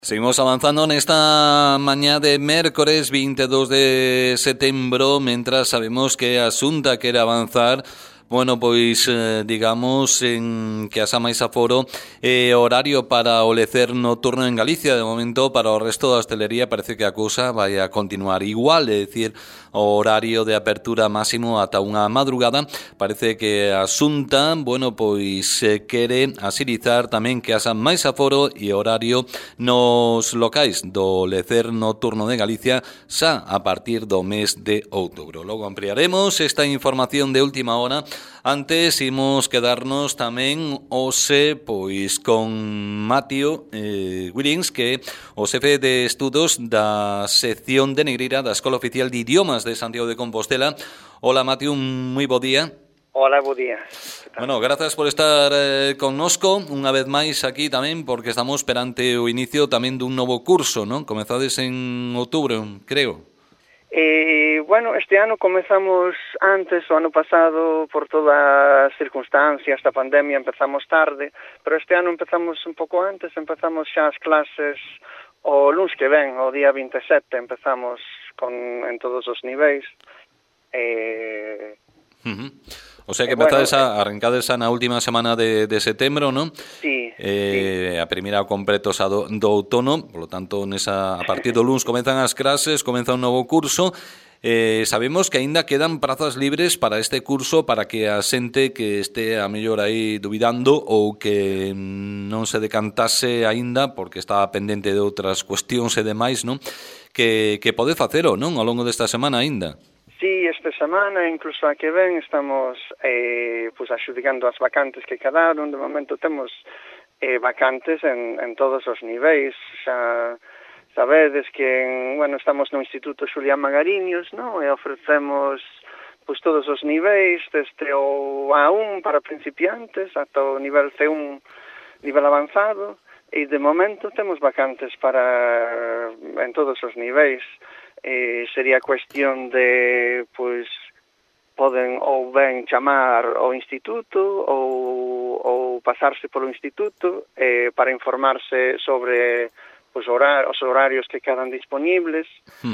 Seguimos avanzando en esta mañana de miércoles 22 de setembro, mentras sabemos que a Xunta quere avanzar, digamos, en que haxa máis aforo horario para o lecer nocturno en Galicia. De momento, para o resto da hostelería parece que a cousa vai a continuar igual, é dicir, o horario de apertura máximo ata unha madrugada. Parece que a Xunta, quere axilizar tamén que haxa máis aforo e horario nos locais do lecer nocturno de Galicia xa a partir do mes de outubro. Logo ampliaremos esta información de última hora. Antes imos quedarnos tamén con Matio Willings, que é o xefe de estudos da sección de Negreira da Escola Oficial de Idiomas de Santiago de Compostela. Hola, Matio, moi bo día. Hola, bo día. Bueno, grazas por estar connosco unha vez máis aquí tamén, porque estamos perante o inicio tamén dun novo curso, non? Comezades en outubro, creo. Este ano comezamos antes, o ano pasado, por todas as circunstancias da pandemia, empezamos tarde, pero este ano empezamos un pouco antes, empezamos xa as clases o luns que ven, o día 27, empezamos en todos os niveis. O sea que empezades arrancades na última semana de setembro, non? Sí. A primeira completo xa do outono, polo tanto, a partir do luns comenzan as clases, comeza un novo curso. Sabemos que aínda quedan prazas libres para este curso, para que a xente que este a mellor aí dubidando ou que non se decantase aínda porque estaba pendente de outras cuestións e demais, non? Que pode facelo, non? Ao longo desta semana aínda. Sí, esta semana, incluso a que ven, estamos axudicando as vacantes que quedaron. De momento temos vacantes en todos os niveis. Xa sabedes que estamos no Instituto Xulián Magariños, non? E ofrecemos todos os niveis, desde o A1 para principiantes ata o nivel C1, nivel avanzado, e de momento temos vacantes en todos os niveis. Sería cuestión de, poden ou ben chamar ao instituto ou pasarse polo instituto para informarse sobre os horarios que quedan disponibles.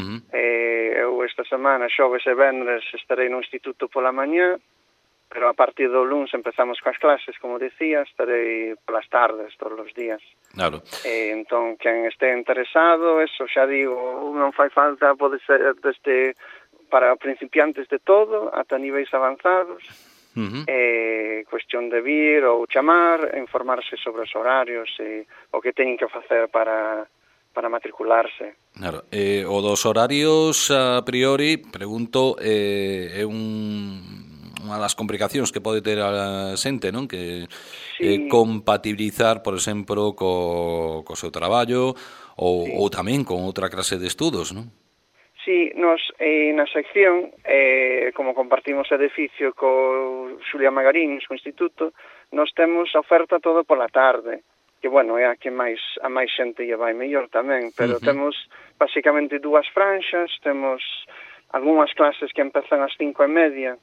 Eu esta semana, xoves e vendres, estarei no instituto pola mañá, pero a partir do luns empezamos coas clases, como decía, estarei polas tardes todos os días. Claro. Entón, quen este interesado, eso xa digo, non fai falta, pode ser desde para principiantes de todo, ata niveis avanzados. Cuestión de vir ou chamar, informarse sobre os horarios e o que teñen que facer para matricularse. Claro. O dos horarios, a priori, pregunto, é unha das complicacións que pode ter a xente, non? Que compatibilizar, por exemplo, co seu traballo ou tamén con outra clase de estudos, non? Sí, nos na sección, como compartimos edificio co Xulián Magariños, co Instituto, nos temos a oferta todo pola tarde, que, é a que a máis xente lle vai mellor tamén, pero temos basicamente dúas franxas, temos algunhas clases que empezan ás 5:30,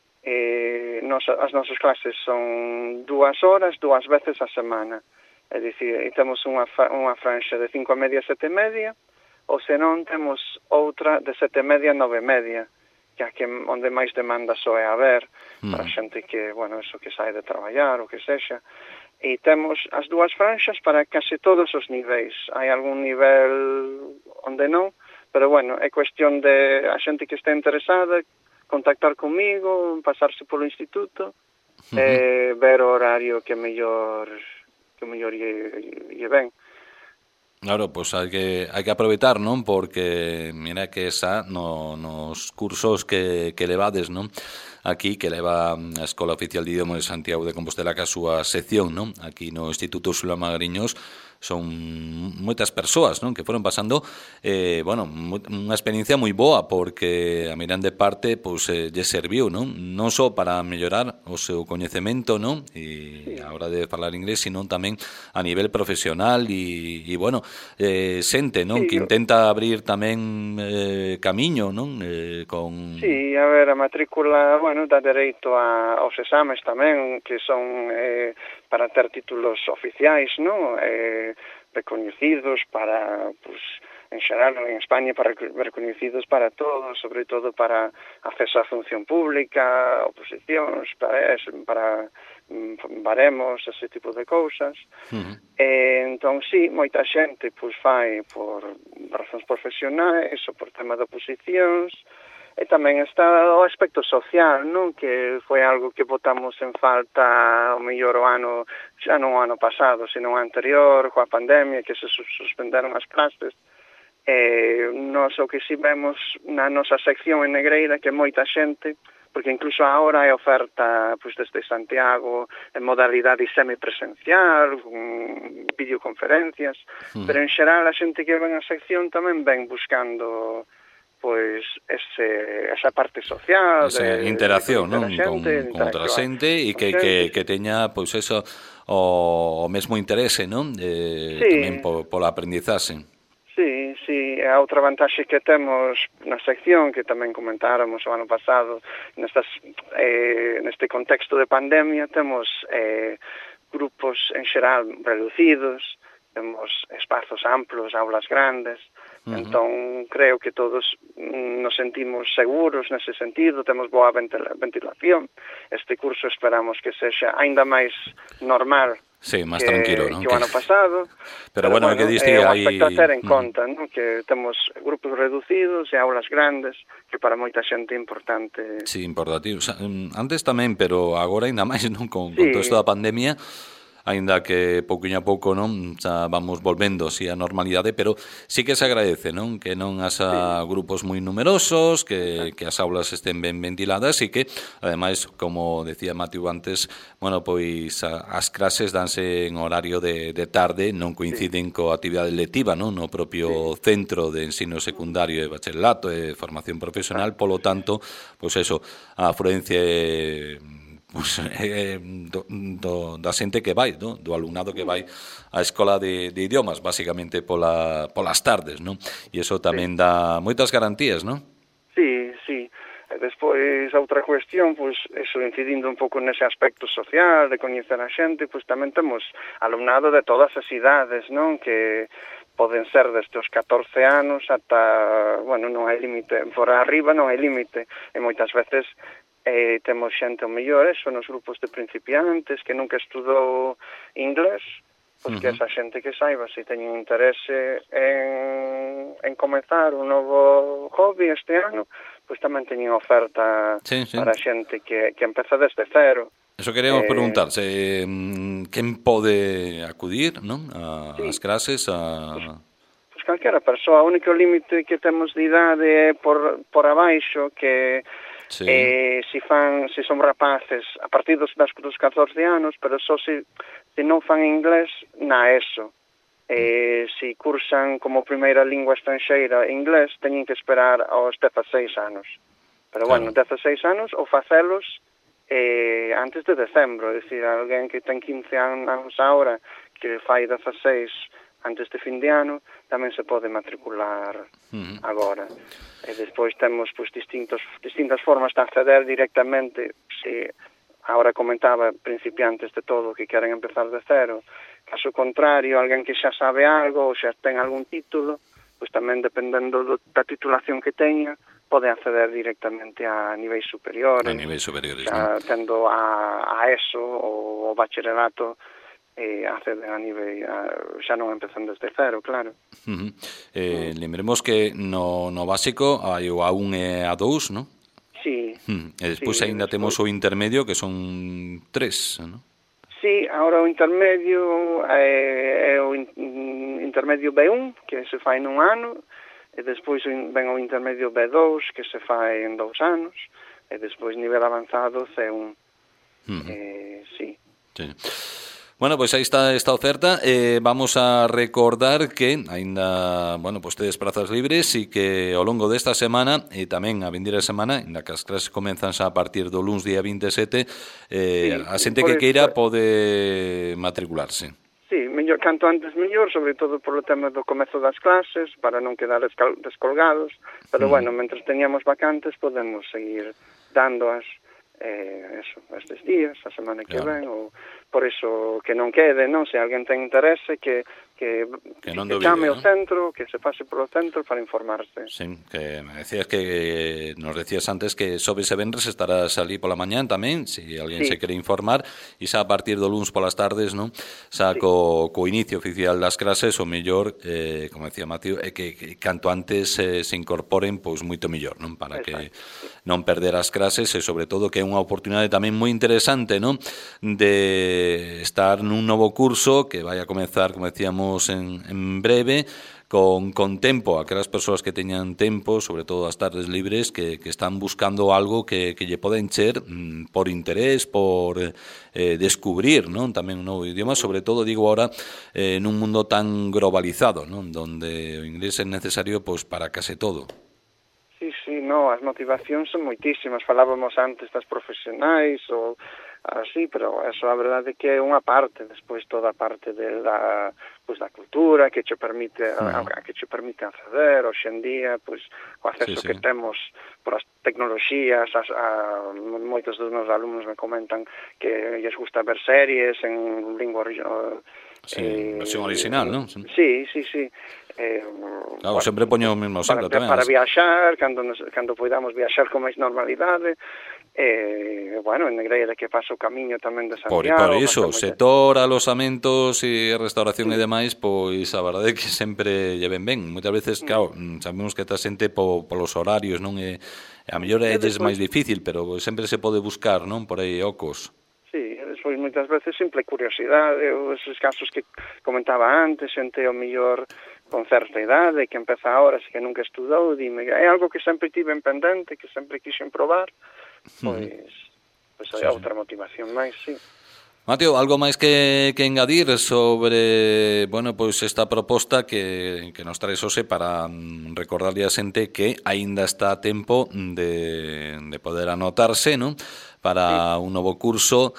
as nosas clases son 2 horas, 2 veces a semana, é dicir, temos unha franxa de 5:30 a 7:30, ou senón temos outra de 7:30 a 9:30, que é onde máis demanda soe haber, para xente que, eso que sai de traballar ou que sexa. E temos as dúas franxas para case todos os niveis. Hai algún nivel onde non, pero, é cuestión de a xente que está interesada contactar comigo, pasarse polo instituto, ver o horario que mellor lle ven. Claro, hai que aproveitar, non? Porque mira que esa nos cursos que levades, non? Aquí, que leva a Escola Oficial de Idiomas de Santiago de Compostela, que a súa sección, non? Aquí no Instituto Xulián Magariños son moitas persoas, non? Que foron pasando unha experiencia moi boa, porque a mirande parte lle serviu, non? Non só para mellorar o seu coñecemento, non? E a hora de falar inglés, sino tamén a nivel profesional e xente, non? Que intenta abrir tamén camiño, non? Sí, a ver, a matrícula, dá dereito aos exames tamén, que son para ter títulos oficiais, non? recoñecidos para, pues, en xeral en España, para recoñecidos para todos, sobre todo para acceso á función pública, oposicións, para baremos, ese tipo de cousas. Entón, sí, moita xente pois fai por razóns profesionais ou por tema de oposicións, e tamén está o aspecto social, non? Que foi algo que botamos en falta o mellor o ano, xa non o ano pasado, sino o anterior, coa pandemia, que se suspenderon as clases. Nos o que si vemos na nosa sección en Negreira, que moita xente, porque incluso agora hai oferta pois, desde Santiago en modalidade semipresencial, videoconferencias, pero en xeral a xente que ven a sección tamén ven buscando pois esa parte social, esa interacción, non? Con outra xente e que teña pois eso o mesmo interese, non? Tamén pola aprendizaxe. Sí, a outra vantaxe que temos na sección, que tamén comentáramos o ano pasado, neste contexto de pandemia, temos grupos en xeral reducidos, temos espazos amplos, aulas grandes, entón creo que todos nos sentimos seguros nese sentido, temos boa ventilación. Este curso esperamos que sexa aínda máis normal, sí, máis tranquilo, non? Que o ano pasado. Pero bueno, que diste é un aí... aspecto a ter en conta, non? Que temos grupos reducidos e aulas grandes, que para moita xente é importante. Sí, importante. O sea, antes tamén, pero agora ainda máis, non? Con todo isto da pandemia, aínda que pouquiño a pouco, non, xa vamos volvendo así a normalidade, pero sí que se agradece, non, que non haxa grupos moi numerosos, que as aulas estén ben ventiladas e que, ademais, como decía Matiu antes, bueno, pois as clases danse en horario de tarde, non coinciden coa actividade lectiva, non, no propio centro de ensino secundario e bacharelato e formación profesional, polo tanto, pois eso, a afluencia pues, da xente que vai, no? Do alumnado que vai á escola de idiomas, basicamente polas tardes, non? E iso tamén dá moitas garantías, non? Sí. E despois, outra cuestión, pois, eso, incidindo un pouco nese aspecto social, de coñecer a xente, pois tamén temos alumnado de todas as idades, non? Que poden ser desde os 14 anos ata, bueno, non hai límite, por arriba non hai límite, e moitas veces temos xente o mellor, nos grupos de principiantes que nunca estudou inglés, pois que esa xente que saiba se teñen interese en comezar un novo hobby este ano, pois tamén teñen oferta para xente que empeza desde cero. Eso queríamos preguntar, quen pode acudir, non? As clases, Pois calquera persoa, o único límite que temos de idade é por abaixo, que se son rapaces a partir dos 14 anos, pero só se non fan inglés na ESO. Se cursan como primeira lingua estranxeira inglés, teñen que esperar aos 16 anos. Pero bueno, 16 anos ou facelos antes de decembro, é dicir, alguén que ten 15 anos agora, que fai 16 antes de fin de ano, tamén se pode matricular agora. E despois temos pois, distintas formas de acceder directamente, se agora comentaba principiantes de todo que queren empezar de cero. Caso contrario, alguén que xa sabe algo ou xa ten algún título, pois tamén dependendo da titulación que teña, pode acceder directamente a niveis superiores. A niveis superiores, xa, tendo a ESO ou o bacharelato, acceden a nivel xa non empezan desde cero, claro. Lembremos que no básico hai o A1 e A2, non? Sí. E despois aínda temos o intermedio, que son 3, non? Sí, agora o intermedio é o intermedio B1, que se fai nun ano, e despois ven o intermedio B2, que se fai en 2 anos, e despois nivel avanzado C1. Sí. Bueno, pois aí está esta oferta. Vamos a recordar que aínda, bueno, pois tedes prazas libres e que ao longo desta semana e tamén a vindeira semana, ainda que as clases comenzan xa a partir do luns día 27, a xente que queira pode matricularse. Sí, mellor, canto antes mellor, sobre todo polo tema do comezo das clases, para non quedar descolgados, pero bueno, mentre teñamos vacantes podemos seguir dándoas estes días, a semana que ven, ou por iso que non quede, non? Se alguén ten interese, que que non que dubide, chame ao ¿no? centro, que se pase polo centro para informarse. Sí, que me decías que nos decías antes que xoves e venres estarás ali pola mañán tamén, se alguén Sí, se quere informar, e xa a partir do luns polas tardes, non? Xa sí, co inicio oficial das clases, o mellor, como decía Mateo, é que canto antes se incorporen, pois moito mellor, non? Para que exacto, sí. non perder as clases e sobre todo que é unha oportunidade tamén moi interesante, non? De estar nun novo curso que vai a comezar, como decíamos, en breve, con tempo, aquelas persoas que teñan tempo, sobre todo as tardes libres, que están buscando algo que lle poda encher por interés, por descubrir, non? Tamén un novo idioma, sobre todo, digo ahora, nun mundo tan globalizado, non? Donde o inglés é necesario pois para case todo. Sí, sí, no, as motivacións son moitísimas. Falábamos antes das profesionais ou así, pero eso a verdade é que é unha parte, despois toda a parte da cultura que che permite acceder hoxe en día, pois o acceso Sí, sí. que temos por as tecnoloxías, moitos dos meus alumnos me comentan que lles gusta ver series en lingua Sí, versión original, non? Sí, sí, sí. Claro, sempre poño o mesmo exemplo tamén. Para viaxar, cando poidamos viaxar con máis normalidade, bueno, en Negreira que pasa o camiño tamén de Santiago. Por iso, sector, alosamentos e restauración e demais, pois a verdade é que sempre lle ven ben. Moitas veces, claro, sabemos que está xente polos horarios, non? E a mellor é máis difícil, pero sempre se pode buscar, non? Por aí ocos. Sí, despois moitas veces simple curiosidade, esos casos que comentaba antes, xente ao mellor con certa idade, que empeza ahora, que nunca estudou, dime, é algo que sempre tive en pendente, que sempre quixen probar, pois é outra motivación máis, sí. Mateo, algo máis que engadir sobre, bueno, pois esta proposta que nos traes hoxe para recordarlle a xente que aínda está a tempo de poder anotarse, non? Para un novo curso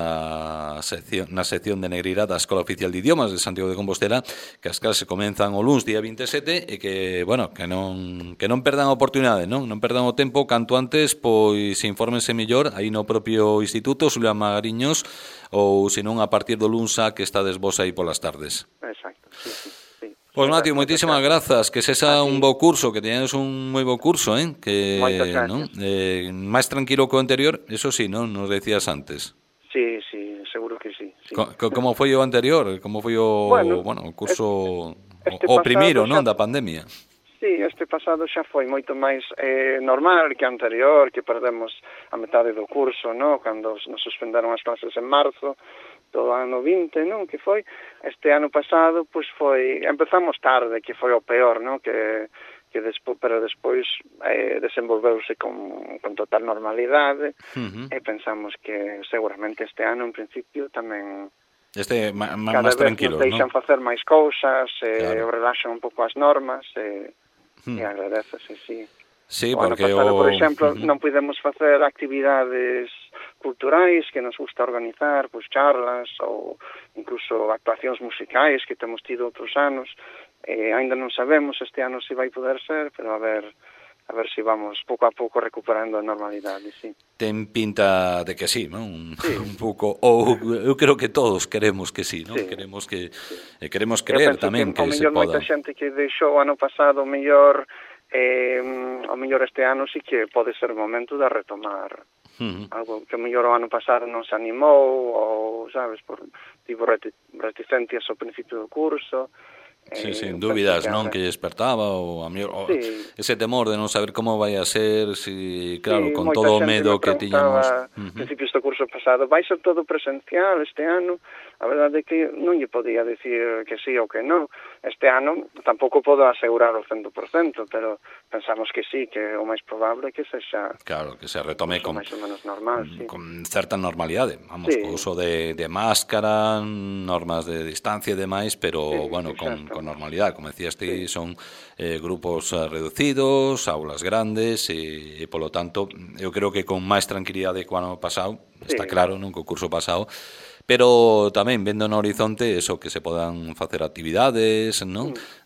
na sección de Negreira da Escola Oficial de Idiomas de Santiago de Compostela, que as clases comenzan o luns día 27 e que, bueno, que non perdan a oportunidade, non perdan o tempo, canto antes, pois infórmense mellor aí no propio instituto Xulián Magariños, ou senón a partir do luns que estades vos aí polas tardes. Exacto, sí, sí. Pois, Mateo, moitísimas grazas, que sexa un bo curso, que teñades un moi bo curso, que non? Máis tranquilo que o anterior, eso sí, non? Nos decías antes. Sí, sí, seguro que sí. Como foi o anterior? Como foi o curso o primeiro, non, da pandemia? Sí, este pasado xa foi moito máis normal que anterior, que perdemos a metade do curso, non? Cando nos suspenderon as clases en marzo do ano 20, non? Que foi este ano pasado, pois empezamos tarde, que foi o peor, non? Pero despois desenvolveuse con total normalidade e pensamos que seguramente este ano en principio tamén máis tranquilo, non? Cada vez nos deixan facer máis cousas, relaxan un pouco as normas e agradecese, sí. Sí, porque por exemplo, non podemos facer actividades culturais que nos gusta organizar, pois charlas ou incluso actuacións musicais que temos tido outros anos. Ainda non sabemos este ano se vai poder ser, pero a ver se vamos pouco a pouco recuperando a normalidade, sí. Ten pinta de que sí, non? Sí. Un pouco, ou eu creo que todos queremos que sí, non? Sí. Queremos creer tamén que se poda. Moita xente que deixou ano pasado o mellor este ano sí que pode ser o momento de retomar algo que o mellor o ano pasado non se animou ou, sabes, tivo reticencias ao principio do curso. Sí, sin dúbidas, non? Que despertaba ou ese temor de non saber como vai a ser, claro, con todo o medo que tiñamos. Principios do curso pasado, vai ser todo presencial este ano? A verdade é que non lle podía decir que sí ou que non. Este ano tampouco podo asegurar o 100%, pero pensamos que sí, que o máis probable é que sexa... Claro, que se retome con máis ou menos normal, sí. Con certa normalidade, vamos, co uso de máscara, normas de distancia e demais, pero, bueno, con normalidade, como decías ti, son grupos reducidos, aulas grandes e polo tanto, eu creo que con máis tranquilidade que o ano pasado, está claro, non, que o curso pasado, pero tamén vendo no horizonte eso, que se podan facer actividades, non?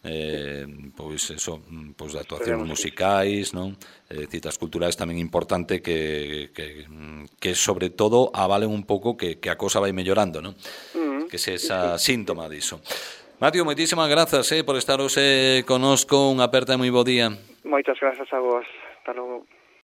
Pois eso, pois de actuacións musicais, non? Citas culturais tamén importante que sobre todo avalen un pouco que a cosa vai mellorando, non? Que se esa síntoma diso. Matio, moitísimas grazas por estar hoxe conosco, unha aperta e moi bo día. Moitas grazas a vos. Hasta logo.